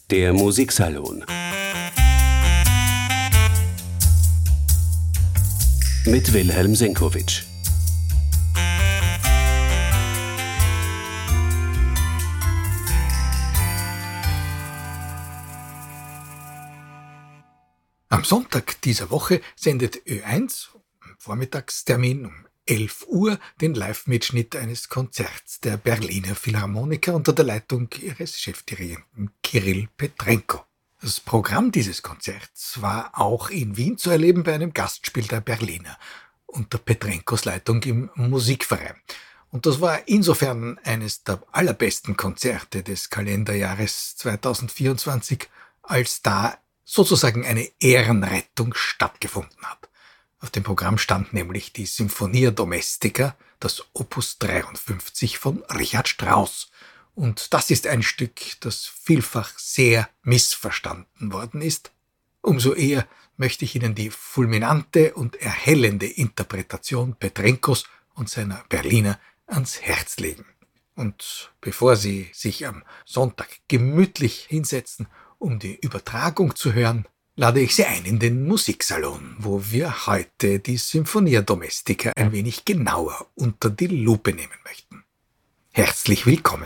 Der Musiksalon mit Wilhelm Senkowitsch. Am Sonntag dieser Woche sendet Ö1 im Vormittagstermin um 11 Uhr den Live-Mitschnitt eines Konzerts der Berliner Philharmoniker unter der Leitung ihres Chefdirigenten Kirill Petrenko. Das Programm dieses Konzerts war auch in Wien zu erleben bei einem Gastspiel der Berliner unter Petrenkos Leitung im Musikverein. Und das war insofern eines der allerbesten Konzerte des Kalenderjahres 2024, als da sozusagen eine Ehrenrettung stattgefunden hat. Auf dem Programm stand nämlich die Sinfonia Domestica, das Opus 53 von Richard Strauss. Und das ist ein Stück, das vielfach sehr missverstanden worden ist. Umso eher möchte ich Ihnen die fulminante und erhellende Interpretation Petrenkos und seiner Berliner ans Herz legen. Und bevor Sie sich am Sonntag gemütlich hinsetzen, um die Übertragung zu hören, lade ich Sie ein in den Musiksalon, wo wir heute die Sinfonia Domestica ein wenig genauer unter die Lupe nehmen möchten. Herzlich willkommen!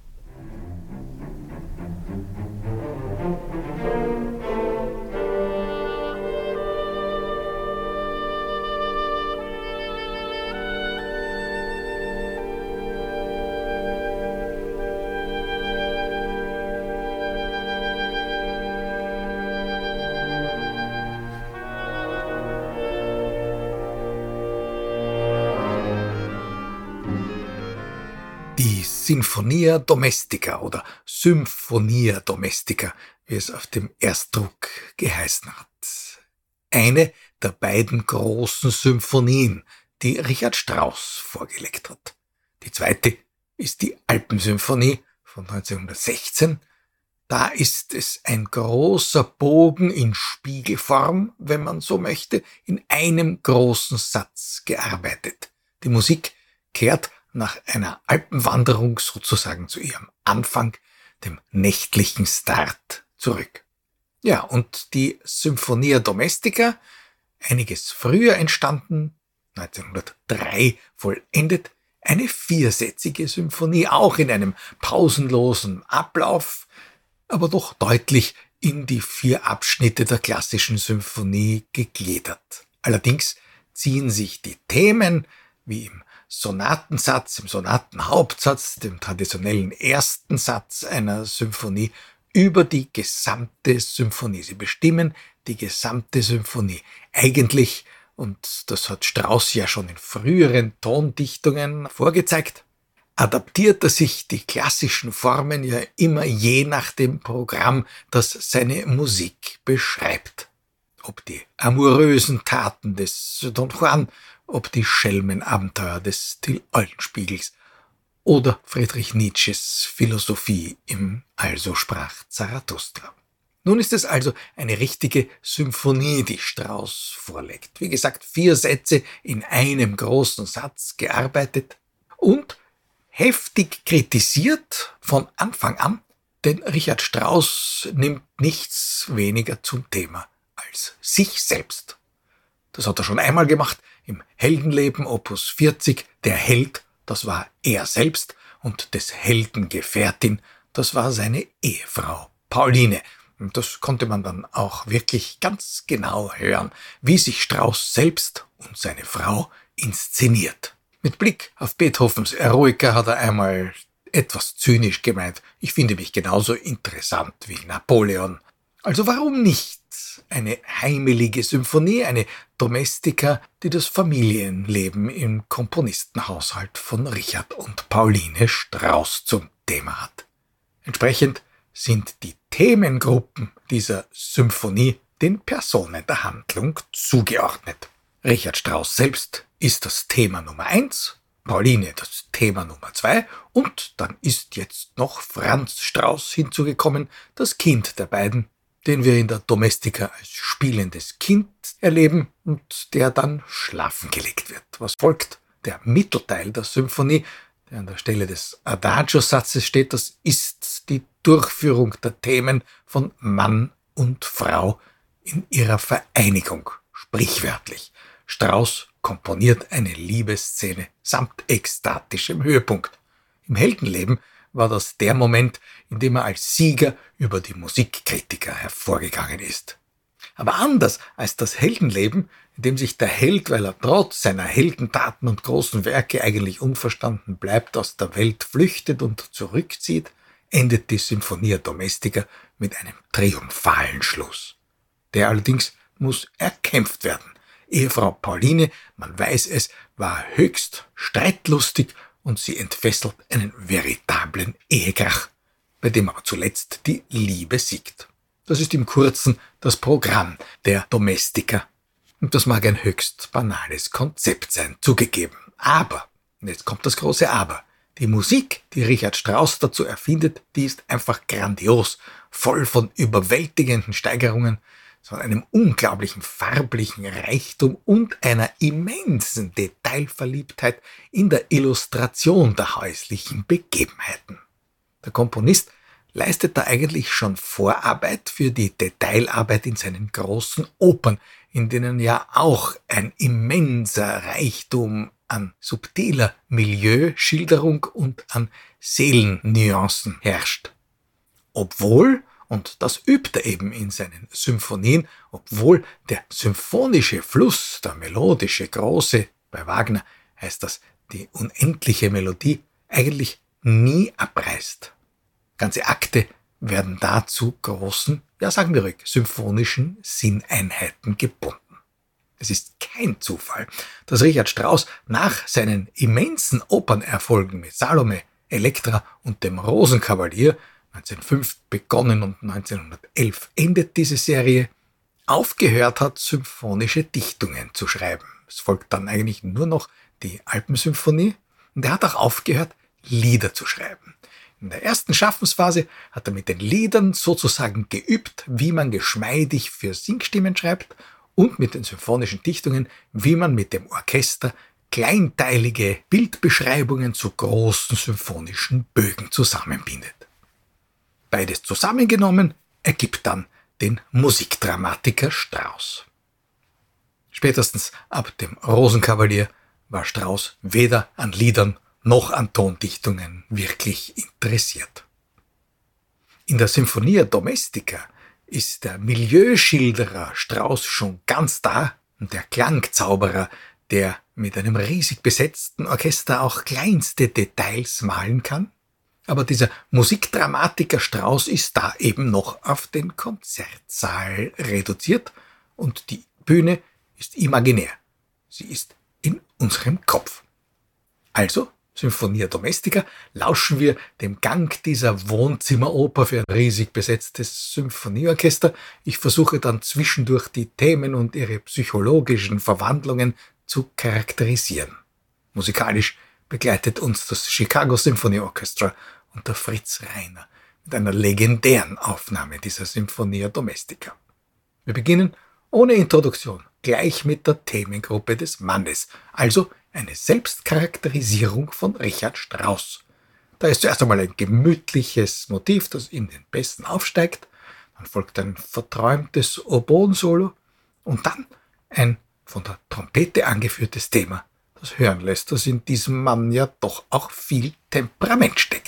Die Sinfonia Domestica oder Symphonia Domestica, wie es auf dem Erstdruck geheißen hat. Eine der beiden großen Symphonien, die Richard Strauss vorgelegt hat. Die zweite ist die Alpensymphonie von 1916. Da ist es ein großer Bogen in Spiegelform, wenn man so möchte, in einem großen Satz gearbeitet. Die Musik kehrt nach einer Alpenwanderung sozusagen zu ihrem Anfang, dem nächtlichen Start, zurück. Ja, und die Sinfonia Domestica, einiges früher entstanden, 1903 vollendet, eine viersätzige Symphonie, auch in einem pausenlosen Ablauf, aber doch deutlich in die 4 Abschnitte der klassischen Symphonie gegliedert. Allerdings ziehen sich die Themen, wie im Sonatensatz, im Sonatenhauptsatz, dem traditionellen ersten Satz einer Symphonie, über die gesamte Symphonie. Sie bestimmen die gesamte Symphonie. Eigentlich, und das hat Strauss ja schon in früheren Tondichtungen vorgezeigt, adaptiert er sich die klassischen Formen ja immer je nach dem Programm, das seine Musik beschreibt. Ob die amorösen Taten des Don Juan, ob die Schelmenabenteuer des Till Eulenspiegels oder Friedrich Nietzsches Philosophie im Also sprach Zarathustra. Nun ist es also eine richtige Symphonie, die Strauss vorlegt. Wie gesagt, 4 Sätze in einem großen Satz gearbeitet und heftig kritisiert von Anfang an, denn Richard Strauss nimmt nichts weniger zum Thema als sich selbst. Das hat er schon einmal gemacht im Heldenleben Opus 40. Der Held, das war er selbst, und des Helden Gefährtin, das war seine Ehefrau Pauline. Und das konnte man dann auch wirklich ganz genau hören, wie sich Strauss selbst und seine Frau inszeniert. Mit Blick auf Beethovens Eroica hat er einmal etwas zynisch gemeint: Ich finde mich genauso interessant wie Napoleon. Also warum nicht eine heimelige Symphonie, eine Domestica, die das Familienleben im Komponistenhaushalt von Richard und Pauline Strauss zum Thema hat. Entsprechend sind die Themengruppen dieser Symphonie den Personen der Handlung zugeordnet. Richard Strauss selbst ist das Thema Nummer 1, Pauline das Thema Nummer 2 und dann ist jetzt noch Franz Strauss hinzugekommen, das Kind der beiden, den wir in der Domestica als spielendes Kind erleben und der dann schlafen gelegt wird. Was folgt? Der Mittelteil der Symphonie, der an der Stelle des Adagio-Satzes steht, das ist die Durchführung der Themen von Mann und Frau in ihrer Vereinigung, sprichwörtlich. Strauss komponiert eine Liebesszene samt ekstatischem Höhepunkt. Im Heldenleben war das der Moment, in dem er als Sieger über die Musikkritiker hervorgegangen ist. Aber anders als das Heldenleben, in dem sich der Held, weil er trotz seiner Heldentaten und großen Werke eigentlich unverstanden bleibt, aus der Welt flüchtet und zurückzieht, endet die Symphonia Domestica mit einem triumphalen Schluss. Der allerdings muss erkämpft werden. Ehefrau Pauline, man weiß es, war höchst streitlustig und sie entfesselt einen veritablen Ehekrach, bei dem aber zuletzt die Liebe siegt. Das ist im Kurzen das Programm der Domestica. Und das mag ein höchst banales Konzept sein, zugegeben. Aber, und jetzt kommt das große Aber, die Musik, die Richard Strauss dazu erfindet, die ist einfach grandios, voll von überwältigenden Steigerungen, von einem unglaublichen farblichen Reichtum und einer immensen Detailverliebtheit in der Illustration der häuslichen Begebenheiten. Der Komponist leistet da eigentlich schon Vorarbeit für die Detailarbeit in seinen großen Opern, in denen ja auch ein immenser Reichtum an subtiler Milieuschilderung und an Seelennuancen herrscht. Obwohl, und das übt er eben in seinen Symphonien, obwohl der symphonische Fluss, der melodische Große, bei Wagner heißt das die unendliche Melodie, eigentlich nie abreißt. Ganze Akte werden da zu großen, ja sagen wir ruhig, symphonischen Sinneinheiten gebunden. Es ist kein Zufall, dass Richard Strauss nach seinen immensen Opernerfolgen mit Salome, Elektra und dem Rosenkavalier 1905 begonnen und 1911 endet diese Serie, aufgehört hat, symphonische Dichtungen zu schreiben. Es folgt dann eigentlich nur noch die Alpensymphonie und er hat auch aufgehört, Lieder zu schreiben. In der ersten Schaffensphase hat er mit den Liedern sozusagen geübt, wie man geschmeidig für Singstimmen schreibt und mit den symphonischen Dichtungen, wie man mit dem Orchester kleinteilige Bildbeschreibungen zu großen symphonischen Bögen zusammenbindet. Beides zusammengenommen ergibt dann den Musikdramatiker Strauss. Spätestens ab dem Rosenkavalier war Strauss weder an Liedern noch an Tondichtungen wirklich interessiert. In der Sinfonia Domestica ist der Milieuschilderer Strauss schon ganz da und der Klangzauberer, der mit einem riesig besetzten Orchester auch kleinste Details malen kann. Aber dieser Musikdramatiker Strauss ist da eben noch auf den Konzertsaal reduziert und die Bühne ist imaginär. Sie ist in unserem Kopf. Also, Sinfonia Domestica, lauschen wir dem Gang dieser Wohnzimmeroper für ein riesig besetztes Symphonieorchester. Ich versuche dann zwischendurch die Themen und ihre psychologischen Verwandlungen zu charakterisieren. Musikalisch begleitet uns das Chicago Symphony Orchestra unter Fritz Reiner mit einer legendären Aufnahme dieser Sinfonia Domestica. Wir beginnen ohne Introduktion, gleich mit der Themengruppe des Mannes, also eine Selbstcharakterisierung von Richard Strauss. Da ist zuerst einmal ein gemütliches Motiv, das in den Bässen aufsteigt, dann folgt ein verträumtes Oboen-Solo und dann ein von der Trompete angeführtes Thema, das hören lässt, dass in diesem Mann ja doch auch viel Temperament steckt.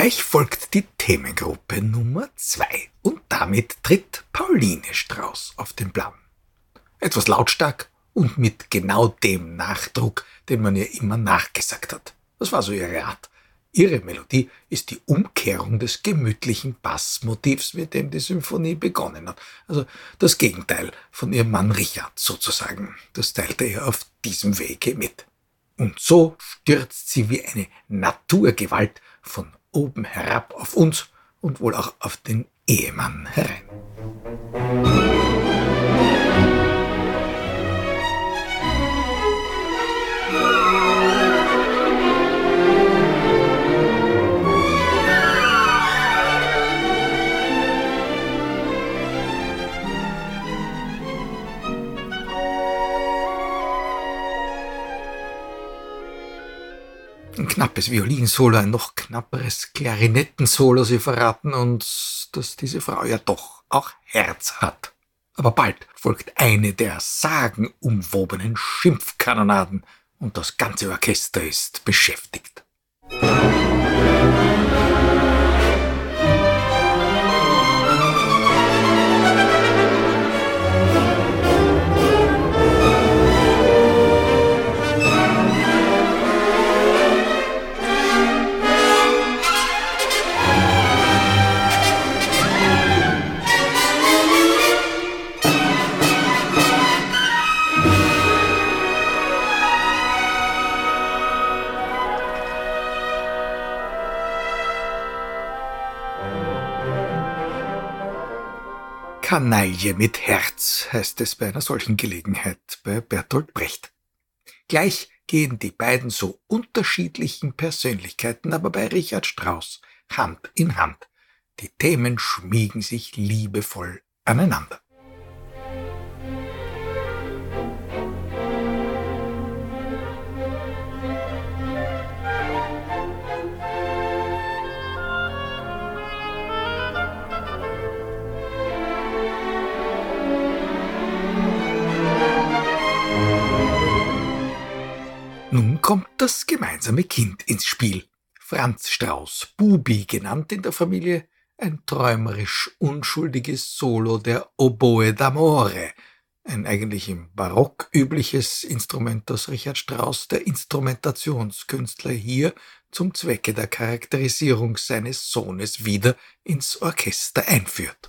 Gleich folgt die Themengruppe Nummer 2 und damit tritt Pauline Strauß auf den Plan. Etwas lautstark und mit genau dem Nachdruck, den man ihr immer nachgesagt hat. Das war so ihre Art. Ihre Melodie ist die Umkehrung des gemütlichen Bassmotivs, mit dem die Symphonie begonnen hat. Also das Gegenteil von ihrem Mann Richard sozusagen. Das teilte er auf diesem Wege mit. Und so stürzt sie wie eine Naturgewalt von oben herab auf uns und wohl auch auf den Ehemann herein. Ein knappes Violinsolo, ein noch knapperes Klarinettensolo, sie verraten uns, dass diese Frau ja doch auch Herz hat. Aber bald folgt eine der sagenumwobenen Schimpfkanonaden und das ganze Orchester ist beschäftigt. Kanaille mit Herz heißt es bei einer solchen Gelegenheit bei Bertolt Brecht. Gleich gehen die beiden so unterschiedlichen Persönlichkeiten aber bei Richard Strauss Hand in Hand. Die Themen schmiegen sich liebevoll aneinander. Nun kommt das gemeinsame Kind ins Spiel. Franz Strauß, Bubi genannt in der Familie, ein träumerisch unschuldiges Solo der Oboe d'Amore, ein eigentlich im Barock übliches Instrument, das Richard Strauss, der Instrumentationskünstler, hier zum Zwecke der Charakterisierung seines Sohnes wieder ins Orchester einführt.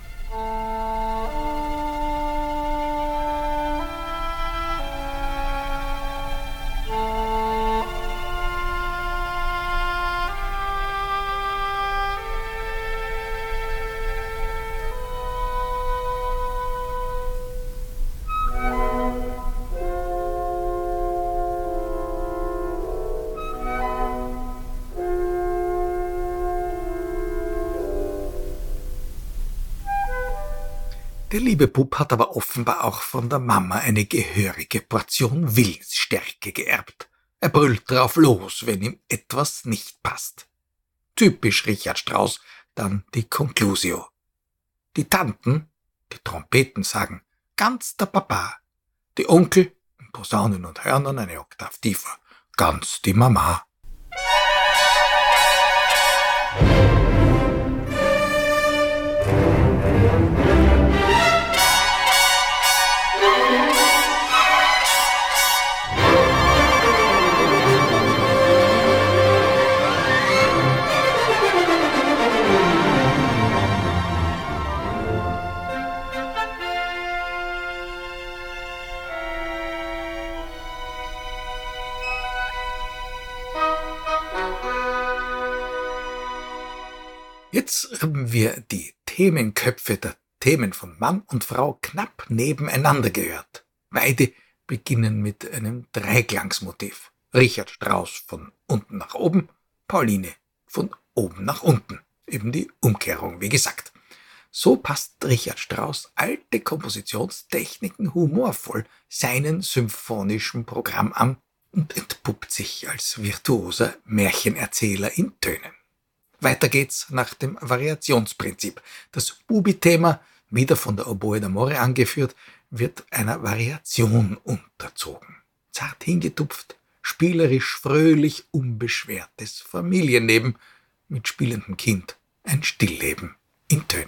Der liebe Bub hat aber offenbar auch von der Mama eine gehörige Portion Willensstärke geerbt. Er brüllt drauf los, wenn ihm etwas nicht passt. Typisch Richard Strauss, dann die Conclusio. Die Tanten, die Trompeten sagen, ganz der Papa. Die Onkel, Posaunen und Hörnern eine Oktav tiefer, ganz die Mama. Jetzt haben wir die Themenköpfe der Themen von Mann und Frau knapp nebeneinander gehört. Beide beginnen mit einem Dreiklangsmotiv. Richard Strauss von unten nach oben, Pauline von oben nach unten. Eben die Umkehrung, wie gesagt. So passt Richard Strauss alte Kompositionstechniken humorvoll seinem symphonischen Programm an und entpuppt sich als virtuoser Märchenerzähler in Tönen. Weiter geht's nach dem Variationsprinzip. Das Bubi-Thema, wieder von der Oboe d'Amore angeführt, wird einer Variation unterzogen. Zart hingetupft, spielerisch, fröhlich, unbeschwertes Familienleben mit spielendem Kind ein Stillleben in Tönen.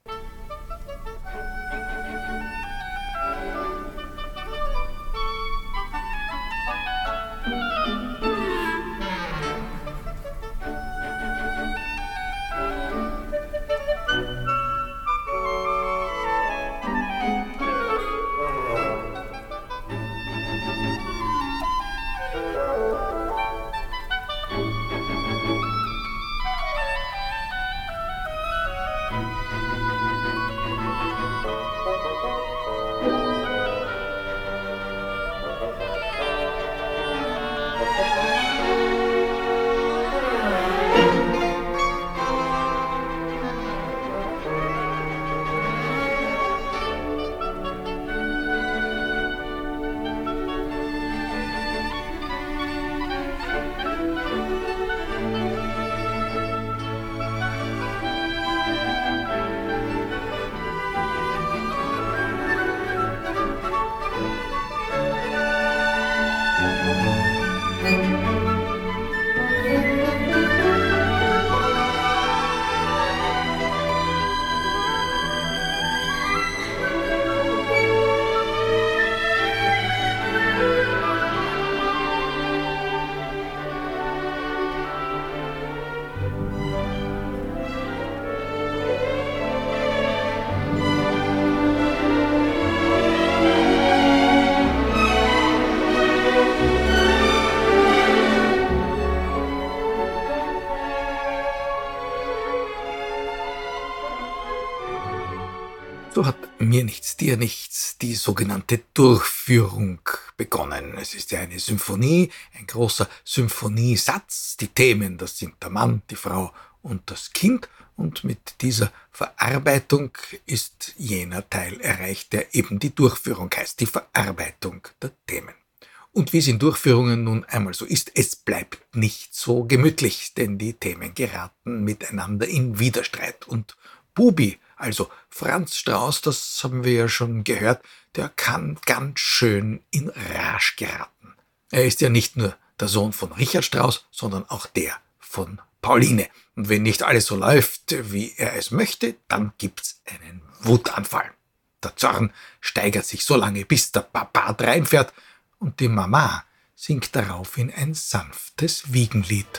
So hat mir nichts, dir nichts die sogenannte Durchführung begonnen. Es ist ja eine Symphonie, ein großer Symphoniesatz. Die Themen, das sind der Mann, die Frau und das Kind. Und mit dieser Verarbeitung ist jener Teil erreicht, der eben die Durchführung heißt, die Verarbeitung der Themen. Und wie es in Durchführungen nun einmal so ist, es bleibt nicht so gemütlich, denn die Themen geraten miteinander in Widerstreit. Und Bubi, also Franz Strauß, das haben wir ja schon gehört, der kann ganz schön in Rage geraten. Er ist ja nicht nur der Sohn von Richard Strauss, sondern auch der von Pauline. Und wenn nicht alles so läuft, wie er es möchte, dann gibt's einen Wutanfall. Der Zorn steigert sich so lange, bis der Papa reinfährt und die Mama singt daraufhin ein sanftes Wiegenlied.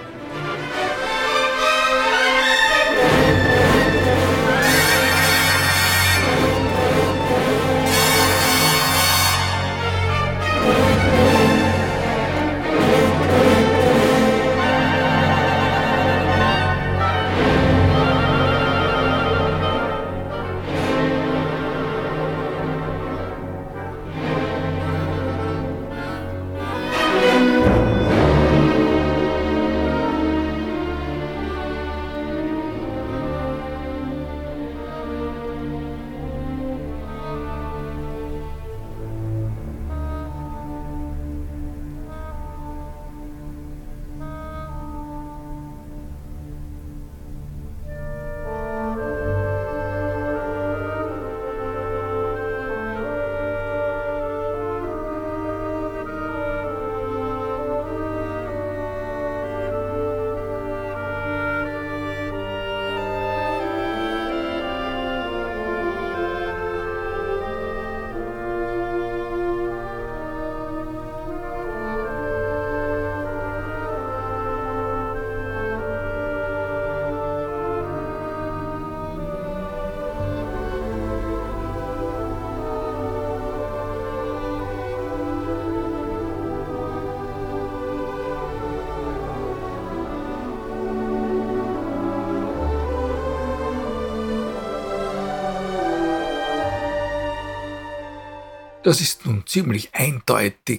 Das ist nun ziemlich eindeutig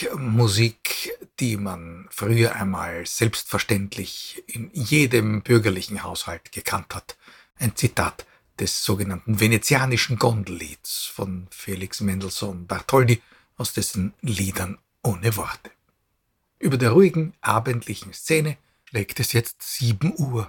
Musik, die man früher einmal selbstverständlich in jedem bürgerlichen Haushalt gekannt hat. Ein Zitat des sogenannten venezianischen Gondellieds von Felix Mendelssohn Bartholdy aus dessen Liedern ohne Worte. Über der ruhigen abendlichen Szene schlägt es jetzt 7 Uhr.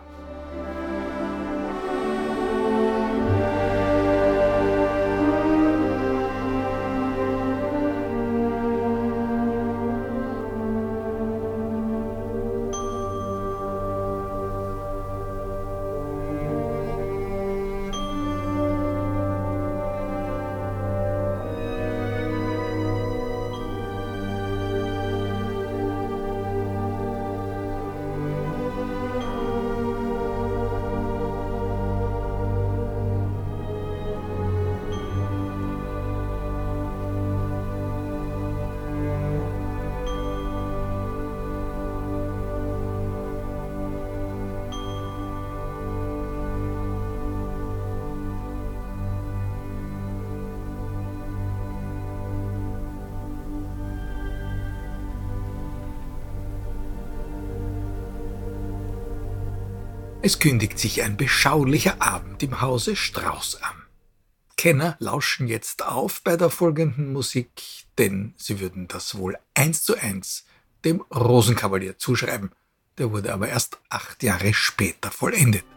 Es kündigt sich ein beschaulicher Abend im Hause Strauß an. Kenner lauschen jetzt auf bei der folgenden Musik, denn sie würden das wohl 1:1 dem Rosenkavalier zuschreiben. Der wurde aber erst 8 Jahre später vollendet.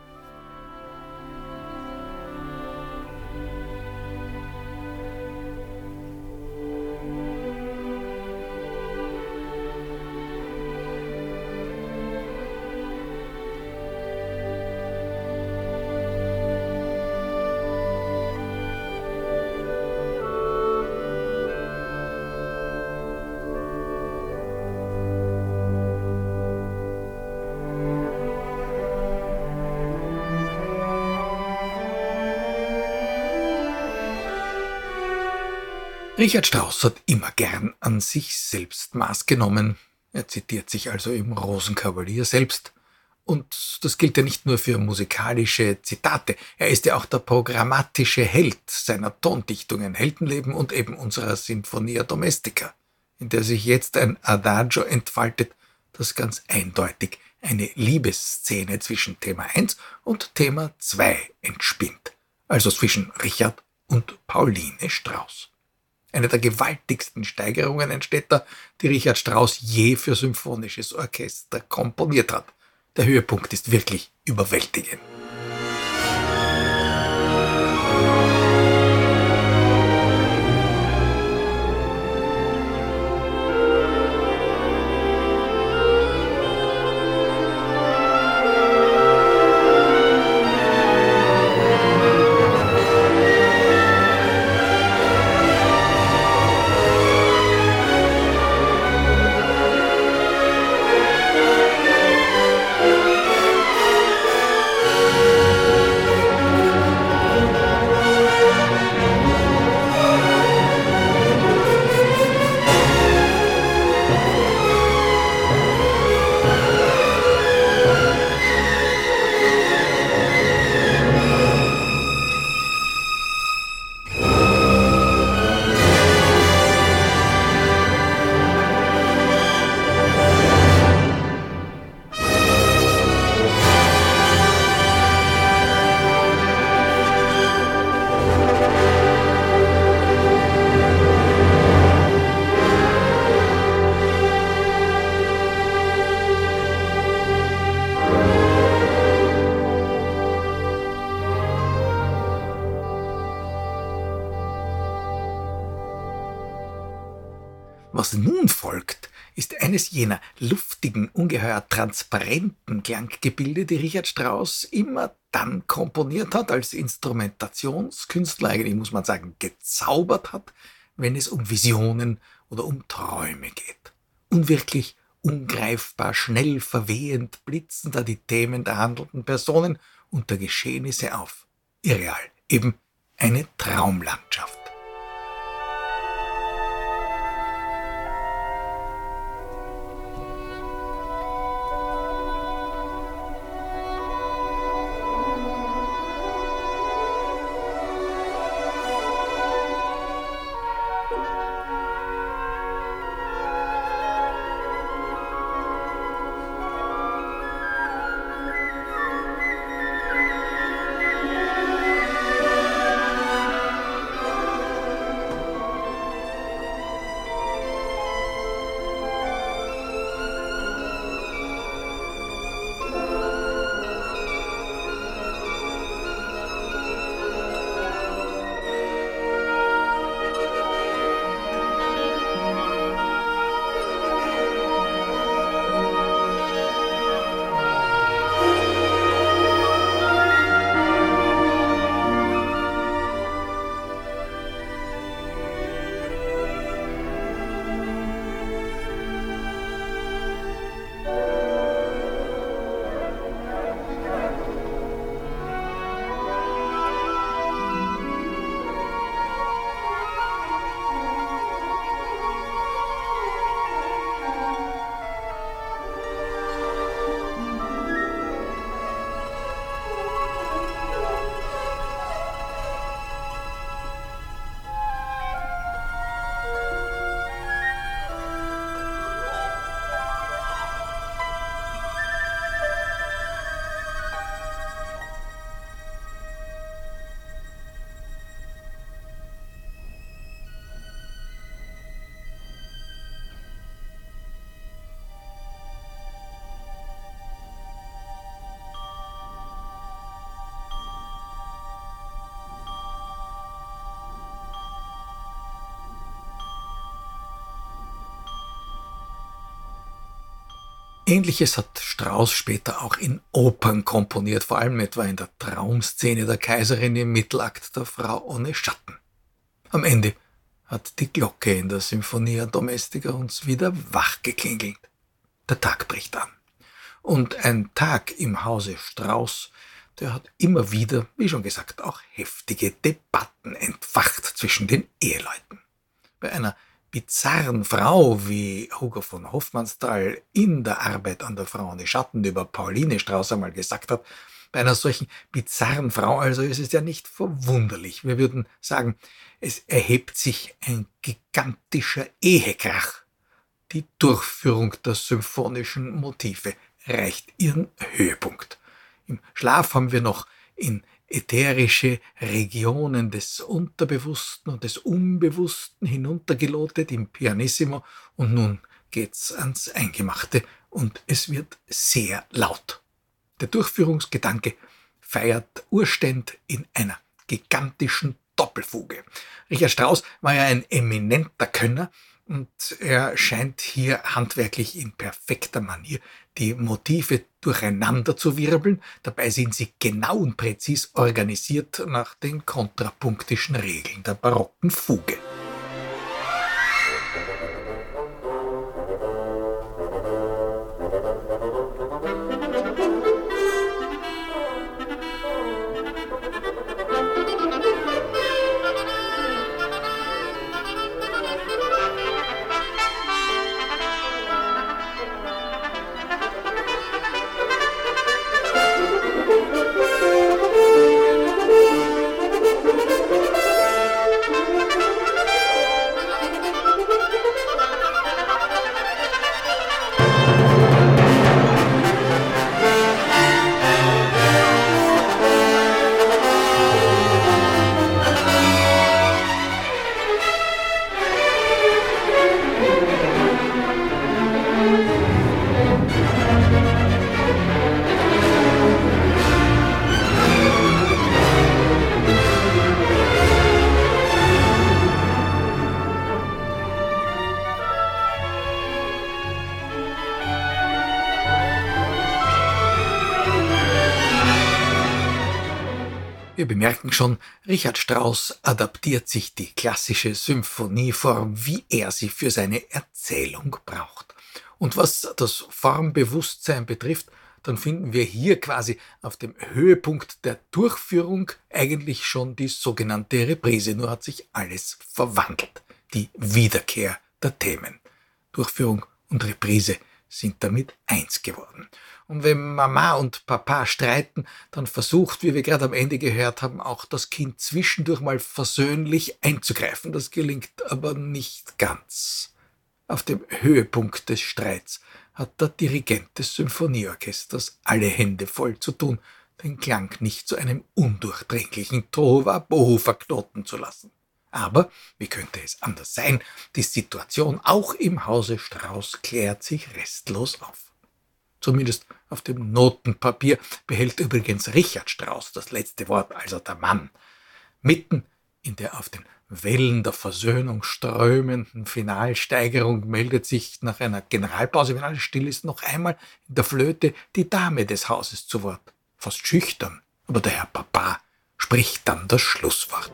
Richard Strauss hat immer gern an sich selbst Maß genommen. Er zitiert sich also im Rosenkavalier selbst. Und das gilt ja nicht nur für musikalische Zitate. Er ist ja auch der programmatische Held seiner Tondichtungen Heldenleben und eben unserer Sinfonia Domestica, in der sich jetzt ein Adagio entfaltet, das ganz eindeutig eine Liebesszene zwischen Thema 1 und Thema 2 entspinnt. Also zwischen Richard und Pauline Strauss. Eine der gewaltigsten Steigerungen entsteht da, die Richard Strauss je für symphonisches Orchester komponiert hat. Der Höhepunkt ist wirklich überwältigend. Was nun folgt, ist eines jener luftigen, ungeheuer transparenten Klanggebilde, die Richard Strauss immer dann komponiert hat, als Instrumentationskünstler, eigentlich muss man sagen, gezaubert hat, wenn es um Visionen oder um Träume geht. Unwirklich, ungreifbar, schnell verwehend blitzen da die Themen der handelnden Personen und der Geschehnisse auf. Irreal, eben eine Traumlandschaft. Ähnliches hat Strauss später auch in Opern komponiert, vor allem etwa in der Traumszene der Kaiserin im Mittelakt der Frau ohne Schatten. Am Ende hat die Glocke in der Symphonia Domestica uns wieder wachgeklingelt. Der Tag bricht an. Und ein Tag im Hause Strauss, der hat immer wieder, wie schon gesagt, auch heftige Debatten entfacht zwischen den Eheleuten. Bei einer bizarren Frau, wie Hugo von Hofmannsthal in der Arbeit an der Frau ohne Schatten über Pauline Strauß einmal gesagt hat, bei einer solchen bizarren Frau also ist es ja nicht verwunderlich. Wir würden sagen, es erhebt sich ein gigantischer Ehekrach. Die Durchführung der symphonischen Motive erreicht ihren Höhepunkt. Im Schlaf haben wir noch in ätherische Regionen des Unterbewussten und des Unbewussten hinuntergelotet im Pianissimo und nun geht's ans Eingemachte und es wird sehr laut. Der Durchführungsgedanke feiert Urständ in einer gigantischen Doppelfuge. Richard Strauss war ja ein eminenter Könner und er scheint hier handwerklich in perfekter Manier die Motive durcheinander zu wirbeln. Dabei sind sie genau und präzis organisiert nach den kontrapunktischen Regeln der barocken Fuge. Wir bemerken schon, Richard Strauss adaptiert sich die klassische Symphonieform, wie er sie für seine Erzählung braucht. Und was das Formbewusstsein betrifft, dann finden wir hier quasi auf dem Höhepunkt der Durchführung eigentlich schon die sogenannte Reprise. Nur hat sich alles verwandelt. Die Wiederkehr der Themen. Durchführung und Reprise sind damit eins geworden. Und wenn Mama und Papa streiten, dann versucht, wie wir gerade am Ende gehört haben, auch das Kind zwischendurch mal versöhnlich einzugreifen. Das gelingt aber nicht ganz. Auf dem Höhepunkt des Streits hat der Dirigent des Symphonieorchesters alle Hände voll zu tun, den Klang nicht zu einem undurchdringlichen Tohuwabohu verknoten zu lassen. Aber, wie könnte es anders sein, die Situation auch im Hause Strauss klärt sich restlos auf. Zumindest auf dem Notenpapier behält übrigens Richard Strauss das letzte Wort, also der Mann. Mitten in der auf den Wellen der Versöhnung strömenden Finalsteigerung meldet sich nach einer Generalpause, wenn alles still ist, noch einmal in der Flöte die Dame des Hauses zu Wort. Fast schüchtern, aber der Herr Papa spricht dann das Schlusswort.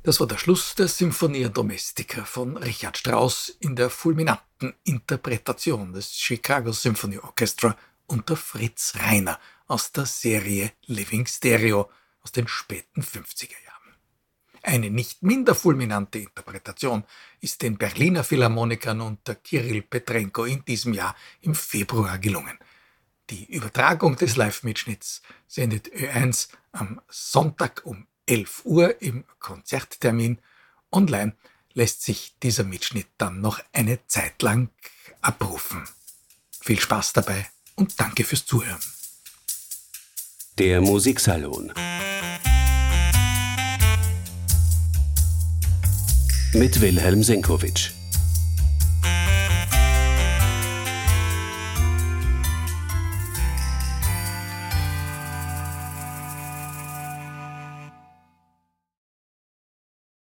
Das war der Schluss der Symphonia Domestica von Richard Strauss in der fulminanten Interpretation des Chicago Symphony Orchestra unter Fritz Reiner aus der Serie Living Stereo aus den späten 50er Jahren. Eine nicht minder fulminante Interpretation ist den Berliner Philharmonikern unter Kirill Petrenko in diesem Jahr im Februar gelungen. Die Übertragung des Live-Mitschnitts sendet Ö1 am Sonntag um 11 Uhr im Konzerttermin. Online lässt sich dieser Mitschnitt dann noch eine Zeit lang abrufen. Viel Spaß dabei und danke fürs Zuhören. Der Musiksalon mit Wilhelm Senkowitsch.